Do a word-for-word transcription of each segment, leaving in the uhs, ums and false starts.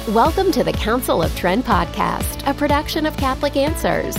Welcome to the Council of Trent podcast, a production of Catholic Answers.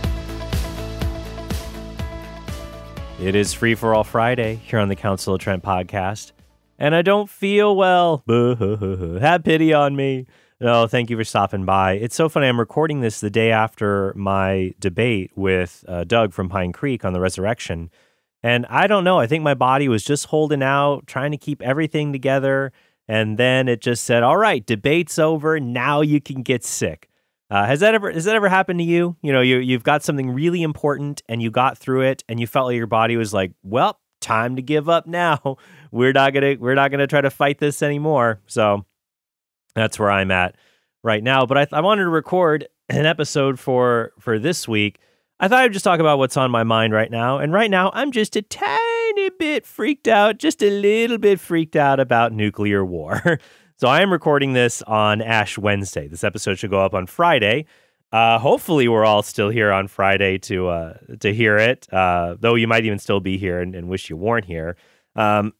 It is Free for All Friday here on the Council of Trent podcast, and I don't feel well. Have pity on me. No, thank you for stopping by. It's so funny. I'm recording this the day after my debate with uh, Doug from Pine Creek on the resurrection, and I don't know. I think my body was just holding out, trying to keep everything together, and then it just said, "All right, debate's over. Now you can get sick." Uh, has that ever has that ever happened to you? You know, you you've got something really important and you got through it, and you felt like your body was like, "Well, time to give up now. We're not gonna we're not gonna try to fight this anymore." So that's where I'm at right now. But I, I wanted to record an episode for for this week. I thought I'd just talk about what's on my mind right now. And right now, I'm just a tiny bit freaked out, just a little bit freaked out about nuclear war. So I am recording this on Ash Wednesday. This episode should go up on Friday. Uh, hopefully, we're all still here on Friday to uh, to hear it, uh, though you might even still be here and, and wish you weren't here. Um,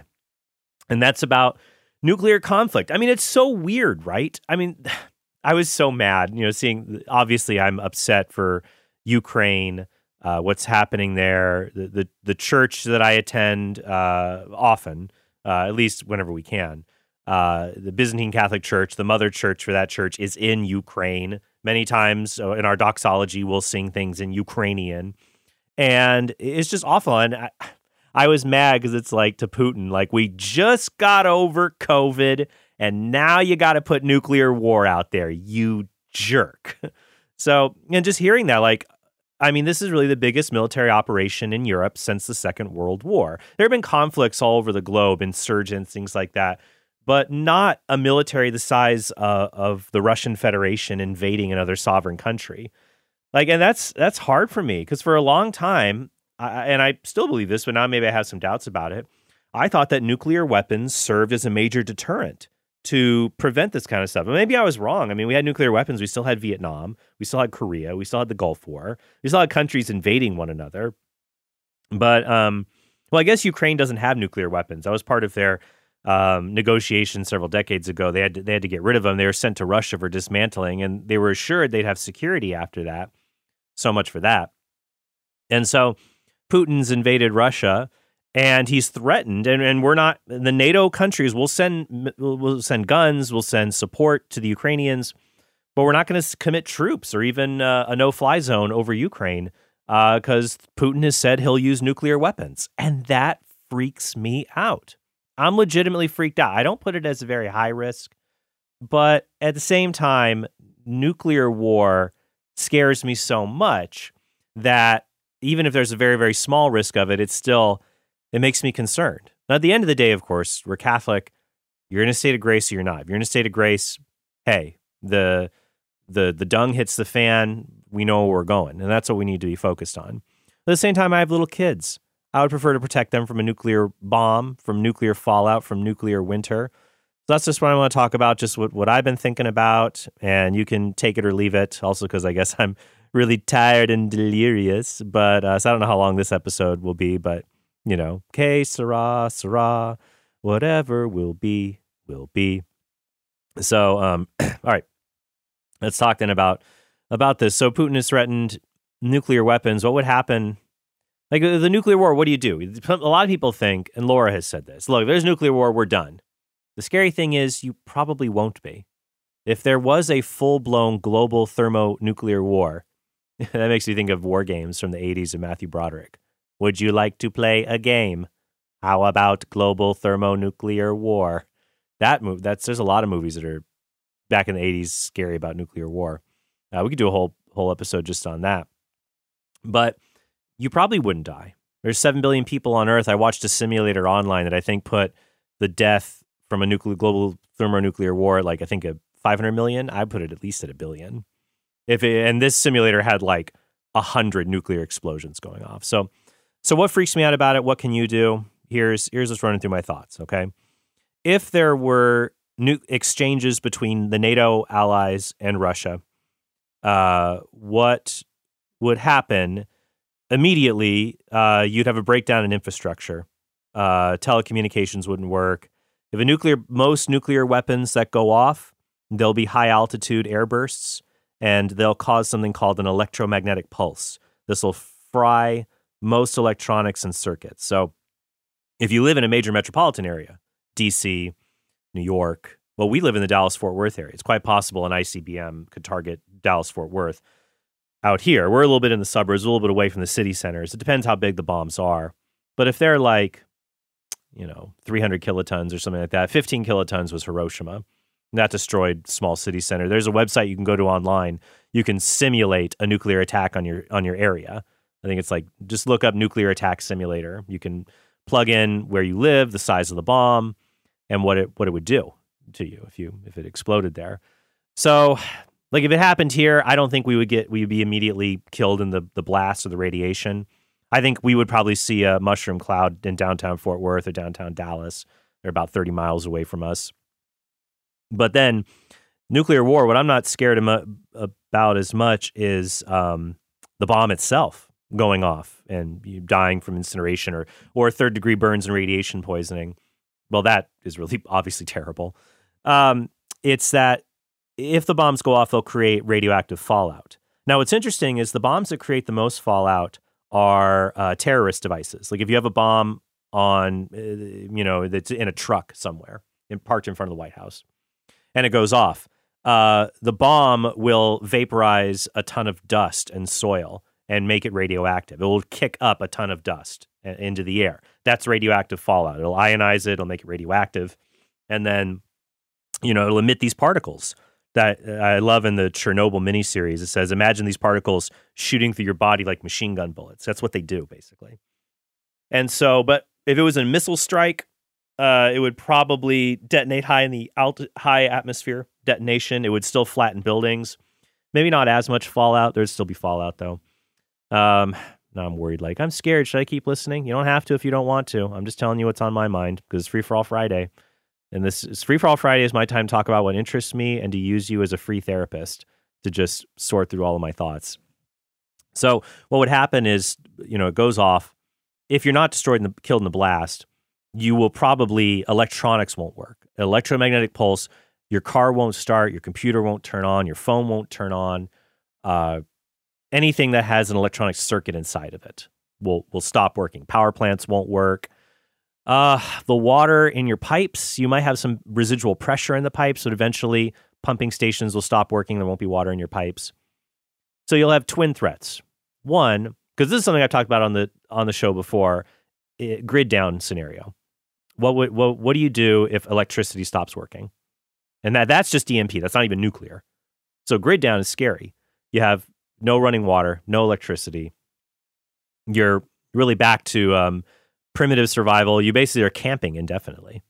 and that's about nuclear conflict. I mean, it's so weird, right? I mean, I was so mad, you know, seeing, obviously, I'm upset for Ukraine, uh, what's happening there, the, the, the church that I attend uh, often, uh, at least whenever we can. Uh, the Byzantine Catholic Church, the mother church for that church, is in Ukraine. Many times uh, in our doxology, we'll sing things in Ukrainian. And it's just awful. And I, I was mad because it's like to Putin, like, we just got over COVID, and now you got to put nuclear war out there, you jerk. So, and just hearing that, like, I mean, this is really the biggest military operation in Europe since the Second World War. There have been conflicts all over the globe, insurgents, things like that, but not a military the size uh, of the Russian Federation invading another sovereign country. Like, and that's that's hard for me because for a long time, I, and I still believe this, but now maybe I have some doubts about it, I thought that nuclear weapons served as a major deterrent to prevent this kind of stuff. And maybe I was wrong. I mean, we had nuclear weapons. We still had Vietnam. We still had Korea. We still had the Gulf War. We still had countries invading one another. But, um, well, I guess Ukraine doesn't have nuclear weapons. I was part of their um, negotiations several decades ago. They had to, they had to get rid of them. They were sent to Russia for dismantling, and they were assured they'd have security after that. So much for that. And so Putin's invaded Russia, and he's threatened, and, and we're not, the NATO countries will send will send guns, will send support to the Ukrainians, but we're not going to commit troops or even uh, a no-fly zone over Ukraine because uh, Putin has said he'll use nuclear weapons, and that freaks me out. I'm legitimately freaked out. I don't put it as a very high risk, but at the same time, nuclear war scares me so much that even if there's a very, very small risk of it, it's still... it makes me concerned. Now, at the end of the day, of course, we're Catholic. You're in a state of grace or you're not. If you're in a state of grace, hey, the the the dung hits the fan. We know where we're going, and that's what we need to be focused on. At the same time, I have little kids. I would prefer to protect them from a nuclear bomb, from nuclear fallout, from nuclear winter. So that's just what I want to talk about, just what, what I've been thinking about, and you can take it or leave it, also because I guess I'm really tired and delirious. But uh, so I don't know how long this episode will be, but you know, que sera, sera, whatever will be, will be. So, um, all right, let's talk then about about this. So Putin has threatened nuclear weapons. What would happen? Like the nuclear war, what do you do? A lot of people think, and Laura has said this, look, if there's nuclear war, we're done. The scary thing is you probably won't be. If there was a full-blown global thermonuclear war, that makes me think of war games from the eighties of Matthew Broderick. Would you like to play a game? How about global thermonuclear war? That move. That's there's a lot of movies that are back in the eighties scary about nuclear war. Uh, we could do a whole whole episode just on that. But you probably wouldn't die. There's seven billion people on Earth. I watched a simulator online that I think put the death from a nuclear global thermonuclear war at like I think a five hundred million. I put it at least at a billion. If it, and this simulator had like a hundred nuclear explosions going off. So. So what freaks me out about it? What can you do? Here's here's what's running through my thoughts, okay? If there were new exchanges between the NATO allies and Russia, uh, what would happen immediately? Uh, you'd have a breakdown in infrastructure. Uh, telecommunications wouldn't work. If a nuclear, most nuclear weapons that go off There'll be high altitude air bursts, and they'll cause something called an electromagnetic pulse. This will fry most electronics and circuits. So if you live in a major metropolitan area, D C, New York, well, we live in the Dallas-Fort Worth area. It's quite possible an I C B M could target Dallas-Fort Worth. Out here, we're a little bit in the suburbs, a little bit away from the city centers. It depends how big the bombs are. But if they're like, you know, three hundred kilotons or something like that, fifteen kilotons was Hiroshima. That destroyed small city center. There's a website you can go to online. You can simulate a nuclear attack on your on your area. I think it's like, just look up nuclear attack simulator. You can plug in where you live, the size of the bomb, and what it what it would do to you if you if it exploded there. So, like, if it happened here, I don't think we would get we would be immediately killed in the the blast or the radiation. I think we would probably see a mushroom cloud in downtown Fort Worth or downtown Dallas. They're about thirty miles away from us. But then nuclear war, what I'm not scared am- about as much is um, the bomb itself going off and you dying from incineration or or third degree burns and radiation poisoning. Well, that is really obviously terrible. Um, it's that if the bombs go off, they'll create radioactive fallout. Now, what's interesting is the bombs that create the most fallout are uh, terrorist devices. Like if you have a bomb on, uh, you know, that's in a truck somewhere, in, parked in front of the White House, and it goes off, uh, the bomb will vaporize a ton of dust and soil and make it radioactive. It will kick up a ton of dust a- into the air. That's radioactive fallout. It'll ionize it. It'll make it radioactive. And then, you know, it'll emit these particles that I love in the Chernobyl miniseries. It says, imagine these particles shooting through your body like machine gun bullets. That's what they do, basically. And so, but if it was a missile strike, uh, it would probably detonate high in the alt- high atmosphere detonation. It would still flatten buildings. Maybe not as much fallout. There'd still be fallout, though. Um, now I'm worried. Like, I'm scared. Should I keep listening? You don't have to if you don't want to. I'm just telling you what's on my mind because it's Free for All Friday. And this is Free for All Friday is my time to talk about what interests me and to use you as a free therapist to just sort through all of my thoughts. So what would happen is, you know, it goes off. If you're not destroyed and killed in the blast, you will probably, electronics won't work. Electromagnetic pulse, your car won't start, your computer won't turn on, your phone won't turn on. Uh, anything that has an electronic circuit inside of it will will stop working. Power plants won't work. Uh, the water in your pipes, you might have some residual pressure in the pipes, so eventually pumping stations will stop working. There won't be water in your pipes. So you'll have twin threats. One, because this is something I've talked about on the on the show before, it, grid down scenario. What would what what do you do if electricity stops working? And that that's just E M P. That's not even nuclear. So grid down is scary. You have no running water, no electricity. You're really back to um, primitive survival. You basically are camping indefinitely.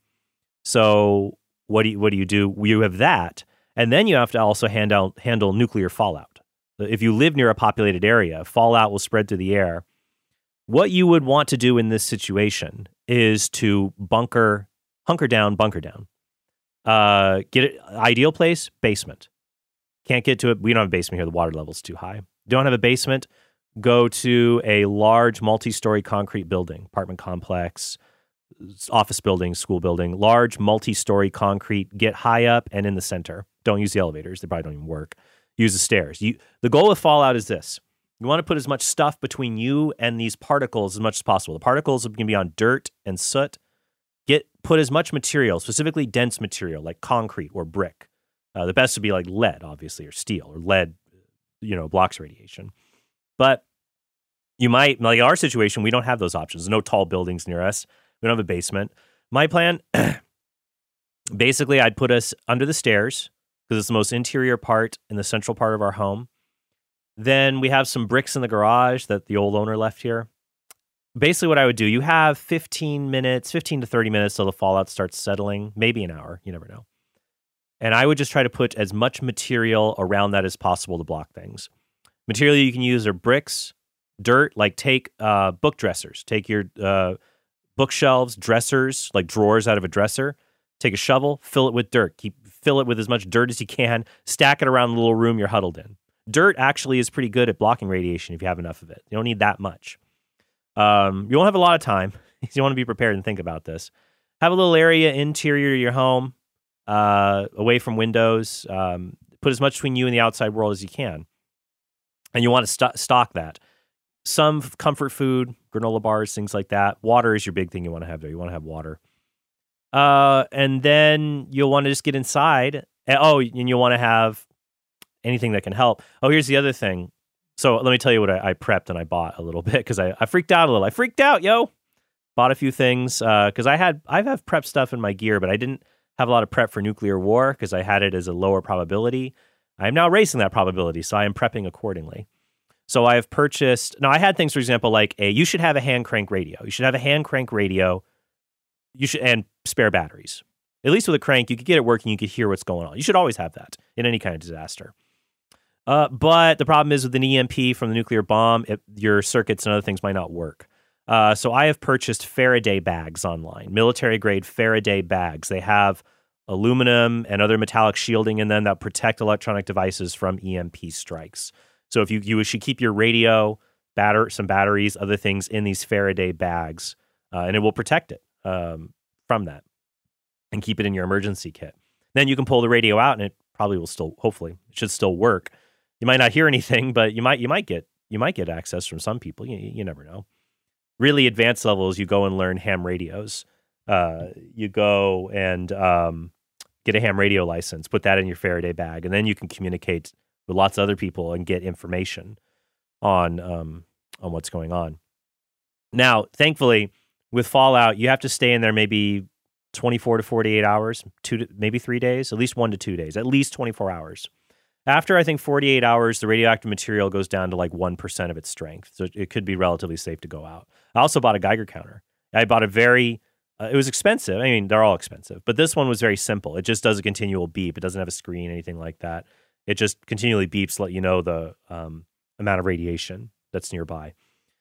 So what do you, what do you do? You have that, and then you have to also handle handle nuclear fallout. If you live near a populated area, fallout will spread through the air. What you would want to do in this situation is to bunker, hunker down, bunker down. Uh, get it. Ideal place, basement. Can't get to it. We don't have a basement here. The water level's too high. Don't have a basement. Go to a large multi-story concrete building, apartment complex, office building, school building, large multi-story concrete. Get high up and in the center. Don't use the elevators. They probably don't even work. Use the stairs. You, the goal with fallout is this. You want to put as much stuff between you and these particles as much as possible. The particles can be on dirt and soot. Get put as much material, specifically dense material like concrete or brick. Uh, the best would be like lead, obviously, or steel, or lead, you know, blocks radiation. But you might, like our situation, we don't have those options. There's no tall buildings near us. We don't have a basement. My plan, basically, I'd put us under the stairs because it's the most interior part in the central part of our home. Then we have some bricks in the garage that the old owner left here. Basically what I would do, you have fifteen minutes, fifteen to thirty minutes till the fallout starts settling, maybe an hour, you never know. And I would just try to put as much material around that as possible to block things. Material you can use are bricks, dirt, like take uh, book dressers, take your uh, bookshelves, dressers, like drawers out of a dresser, take a shovel, fill it with dirt, keep fill it with as much dirt as you can, stack it around the little room you're huddled in. Dirt actually is pretty good at blocking radiation if you have enough of it. You don't need that much. Um, you won't have a lot of time. You want to be prepared and think about this. Have a little area interior to your home. uh, away from windows. Um, put as much between you and the outside world as you can. And you want to st- stock that. Some comfort food, granola bars, things like that. Water is your big thing you want to have there. You want to have water. Uh, and then you'll want to just get inside. And, oh, and you'll want to have anything that can help. Oh, here's the other thing. So let me tell you what I, I prepped and I bought a little bit because I, I freaked out a little. I freaked out, yo. Bought a few things because uh, I had I have prep stuff in my gear, but I didn't have a lot of prep for nuclear war because I had it as a lower probability. I am now raising that probability, so I am prepping accordingly. So I have purchased. Now I had things, for example, like a you should have a hand crank radio. You should have a hand crank radio. You should and spare batteries. At least with a crank, you could get it working. You could hear what's going on. You should always have that in any kind of disaster. Uh, but the problem is with an E M P from the nuclear bomb, it, your circuits and other things might not work. Uh, so I have purchased Faraday bags online, military-grade Faraday bags. They have aluminum and other metallic shielding in them that protect electronic devices from E M P strikes. So if you you should keep your radio, batter, some batteries, other things in these Faraday bags, uh, and it will protect it um, from that and keep it in your emergency kit. Then you can pull the radio out and it probably will still, hopefully, it should still work. You might not hear anything, but you might you might get you might get access from some people. You, you never know. Really advanced levels, you go and learn ham radios. Uh, you go and um, get a ham radio license, put that in your Faraday bag, and then you can communicate with lots of other people and get information on um, on what's going on. Now, thankfully, with Fallout, you have to stay in there maybe twenty-four to forty-eight hours, two to, maybe three days, at least one to two days, at least twenty-four hours. After, I think, forty-eight hours, the radioactive material goes down to like one percent of its strength. So it could be relatively safe to go out. I also bought a Geiger counter. I bought a very, uh, it was expensive. I mean, they're all expensive. But this one was very simple. It just does a continual beep. It doesn't have a screen, anything like that. It just continually beeps to let you know the um, amount of radiation that's nearby.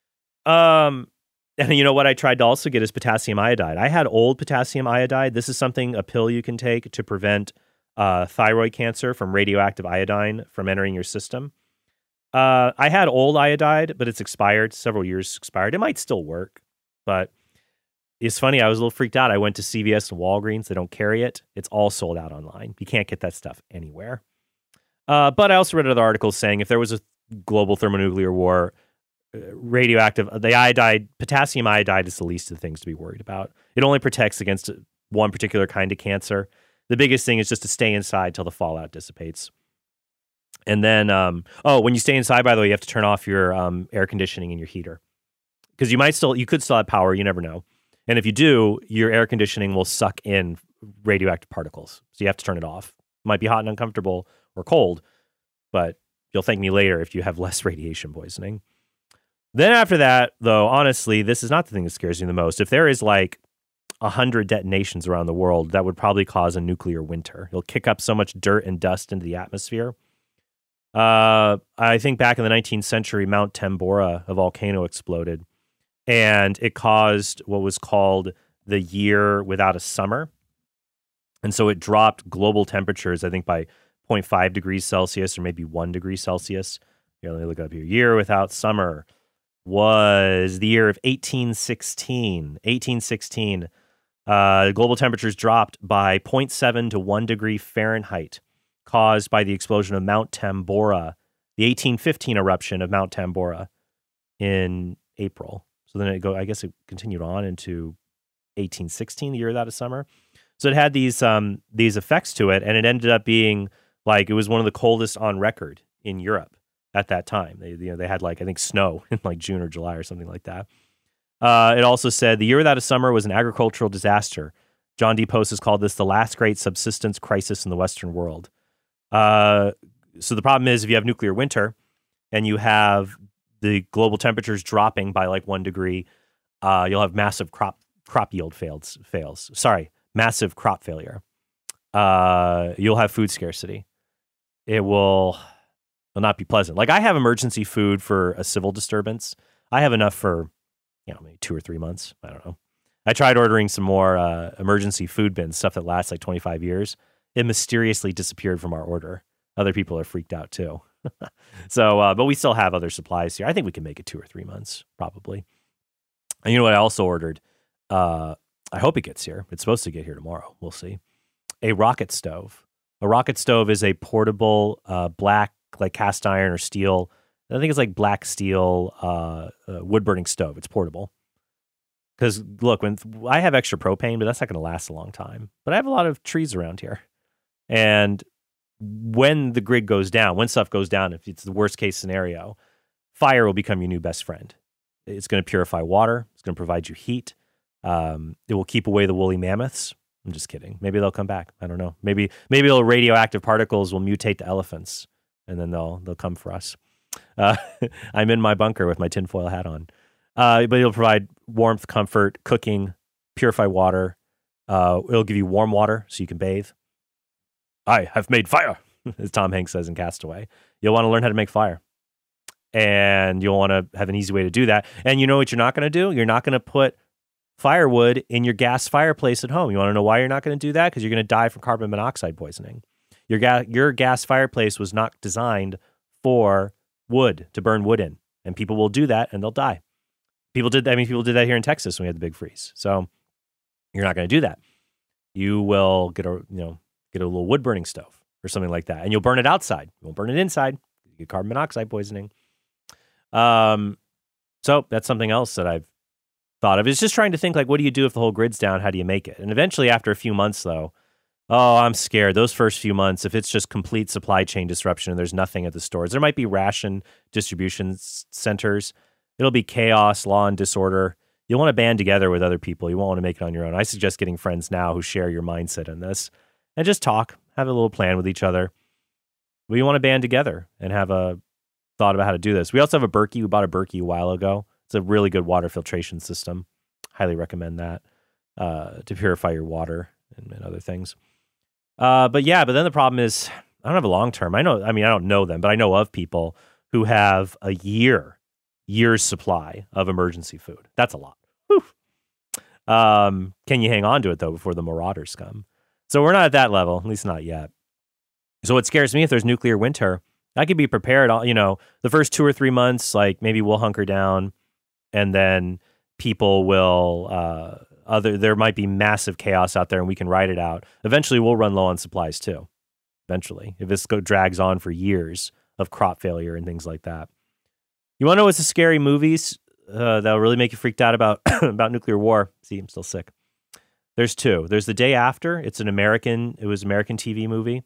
Um, and you know what I tried to also get is potassium iodide. I had old potassium iodide. This is something, a pill you can take to prevent Uh, thyroid cancer from radioactive iodine from entering your system. Uh, I had old iodide, but it's expired, several years expired. It might still work, but it's funny. I was a little freaked out. I went to C V S and Walgreens. They don't carry it. It's all sold out online. You can't get that stuff anywhere. Uh, but I also read other articles saying if there was a global thermonuclear war, uh, radioactive, the iodide, potassium iodide is the least of the things to be worried about. It only protects against one particular kind of cancer. The biggest thing is just to stay inside till the fallout dissipates. And then, um, oh, when you stay inside, by the way, you have to turn off your um, air conditioning and your heater. Because you might still, you could still have power, you never know. And if you do, your air conditioning will suck in radioactive particles. So you have to turn it off. It might be hot and uncomfortable or cold, but you'll thank me later if you have less radiation poisoning. Then after that, though, honestly, this is not the thing that scares me the most. If there is like a hundred detonations around the world, that would probably cause a nuclear winter. It'll kick up so much dirt and dust into the atmosphere. Uh, I think back in the nineteenth century, Mount Tambora, a volcano, exploded, and it caused what was called the year without a summer. And so it dropped global temperatures, I think, by zero point five degrees Celsius or maybe one degree Celsius. Here, let me look up here. Year without summer was the year of eighteen sixteen. eighteen sixteen. Uh, global temperatures dropped by zero point seven to one degree Fahrenheit, caused by the explosion of Mount Tambora, the eighteen fifteen eruption of Mount Tambora in April. So then it go, I guess it continued on into eighteen sixteen, the year without a summer. So it had these um, these effects to it, and it ended up being like it was one of the coldest on record in Europe at that time. They you know they had like I think snow in like June or July or something like that. Uh, it also said the year without a summer was an agricultural disaster. John D. Post has called this the last great subsistence crisis in the Western world. Uh, so the problem is if you have nuclear winter and you have the global temperatures dropping by like one degree, uh, you'll have massive crop crop yield fails. Fails. Sorry, massive crop failure. Uh, you'll have food scarcity. It will, will not be pleasant. Like I have emergency food for a civil disturbance. I have enough for you know, maybe two or three months. I don't know. I tried ordering some more uh, emergency food bins, stuff that lasts like twenty-five years. It mysteriously disappeared from our order. Other people are freaked out too. so, uh, but we still have other supplies here. I think we can make it two or three months, probably. And you know what I also ordered? Uh, I hope it gets here. It's supposed to get here tomorrow. We'll see. a rocket stove. A rocket stove is a portable uh, black, like cast iron or steel. I think it's like black steel uh, uh, wood burning stove. It's portable. Because look, when I have extra propane, but that's not going to last a long time. But I have a lot of trees around here, and when the grid goes down, when stuff goes down, if it's the worst case scenario, fire will become your new best friend. It's going to purify water. It's going to provide you heat. Um, it will keep away the woolly mammoths. I'm just kidding. Maybe they'll come back. I don't know. Maybe maybe the radioactive particles will mutate to elephants, and then they'll they'll come for us. Uh, I'm in my bunker with my tinfoil hat on. Uh, but it'll provide warmth, comfort, cooking, purify water. Uh, it'll give you warm water so you can bathe. I have made fire, as Tom Hanks says in Castaway. You'll want to learn how to make fire. And you'll want to have an easy way to do that. And you know what you're not going to do? You're not going to put firewood in your gas fireplace at home. You want to know why you're not going to do that? Because you're going to die from carbon monoxide poisoning. Your, ga- your gas fireplace was not designed for wood, to burn wood in. And people will do that and they'll die. People did. I mean, people did that here in Texas when we had the big freeze. So you're not going to do that. You will get a, you know, get a little wood burning stove or something like that, and you'll burn it outside. You won't burn it inside. You get carbon monoxide poisoning. Um, so that's something else that I've thought of. Is just trying to think, like, what do you do if the whole grid's down? How do you make it? And eventually, after a few months, though, oh, I'm scared. Those first few months, if it's just complete supply chain disruption and there's nothing at the stores, there might be ration distribution s- centers. It'll be chaos, law, and disorder. You'll want to band together with other people. You won't want to make it on your own. I suggest getting friends now who share your mindset in this and just talk, have a little plan with each other. We want to band together and have a thought about how to do this. We also have a Berkey. We bought a Berkey a while ago. It's a really good water filtration system. Highly recommend that uh, to purify your water and, and other things. Uh, but yeah, but then the problem is I don't have a long term. I know, I mean, I don't know them, but I know of people who have a year, year's supply of emergency food. That's a lot. Whew. Um, can you hang on to it though before the marauders come? So we're not at that level, at least not yet. So what scares me, if there's nuclear winter, I could be prepared. You know, the first two or three months, like maybe we'll hunker down, and then people will. Uh, other there might be massive chaos out there, and we can ride it out. Eventually, we'll run low on supplies too. Eventually, if this go, drags on for years of crop failure and things like that. You want to know what's the scary movies uh, that'll really make you freaked out about about nuclear war? See, I'm still sick. There's two. There's The Day After. It's an American. It was an American T V movie.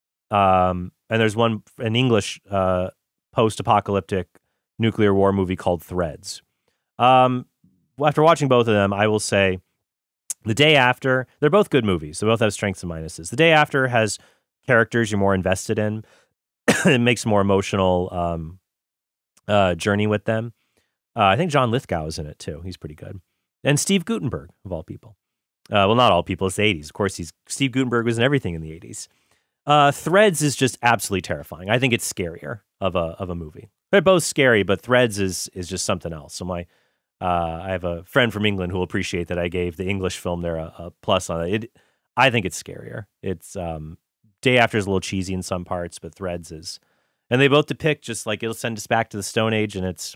Um, and there's one, an English uh, post-apocalyptic nuclear war movie called Threads. Um, after watching both of them, I will say The Day After, they're both good movies. They both have strengths and minuses. The Day After has characters you're more invested in. It makes a more emotional um, uh, journey with them. Uh, I think John Lithgow is in it too. He's pretty good. And Steve Guttenberg, of all people. Uh, well, not all people. It's the eighties. Of course, he's Steve Guttenberg was in everything in the eighties. Uh, Threads is just absolutely terrifying. I think it's scarier of a of a movie. They're both scary, but Threads is is just something else. So my uh, I have a friend from England who will appreciate that I gave the English film there a, a plus on it. it. I think it's scarier. It's um, Day After is a little cheesy in some parts, but Threads is, and they both depict just like it'll send us back to the Stone Age, and it's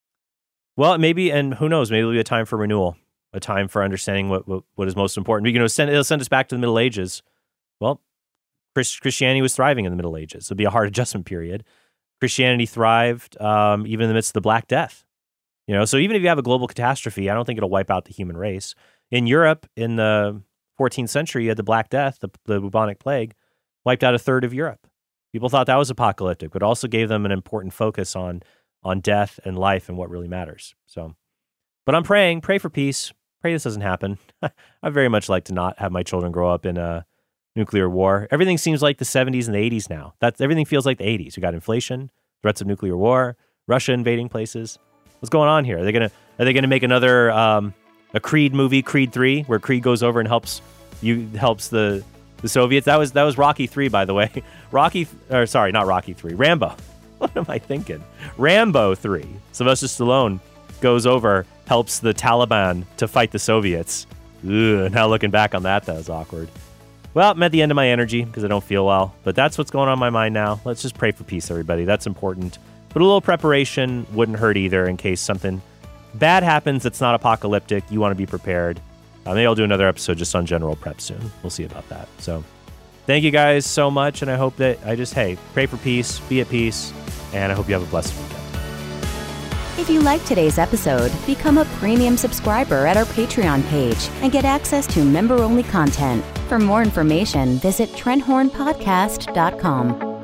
well maybe, and who knows, maybe it'll be a time for renewal, a time for understanding what what, what is most important. You know, send, it'll send us back to the Middle Ages. Well. Christianity was thriving in the Middle Ages. It'd be a hard adjustment period. Christianity thrived um, even in the midst of the Black Death. You know, so even if you have a global catastrophe, I don't think it'll wipe out the human race. In Europe, in the fourteenth century, you had the Black Death, the, the bubonic plague, wiped out a third of Europe. People thought that was apocalyptic, but also gave them an important focus on on death and life and what really matters. So, but I'm praying, pray for peace. Pray this doesn't happen. I very much like to not have my children grow up in a nuclear war. Everything seems like the seventies and the eighties now. That's everything feels like the eighties. We got inflation, threats of nuclear war, Russia invading places. What's going on here? Are they gonna are they gonna make another um, a Creed movie, Creed three, where Creed goes over and helps you helps the the Soviets? That was that was Rocky three, by the way. Rocky, or sorry, not Rocky three. Rambo. What am I thinking? Rambo three. Sylvester Stallone goes over, helps the Taliban to fight the Soviets. Ugh, now looking back on that, that was awkward. Well, I'm at the end of my energy because I don't feel well, but that's what's going on in my mind now. Let's just pray for peace, everybody. That's important. But a little preparation wouldn't hurt either in case something bad happens that's not apocalyptic. You want to be prepared. Uh, maybe I'll do another episode just on general prep soon. We'll see about that. So Thank you guys so much, and I hope that I just, hey, pray for peace, be at peace, and I hope you have a blessed weekend. If you liked today's episode, become a premium subscriber at our Patreon page and get access to member-only content. For more information, visit trent horn podcast dot com.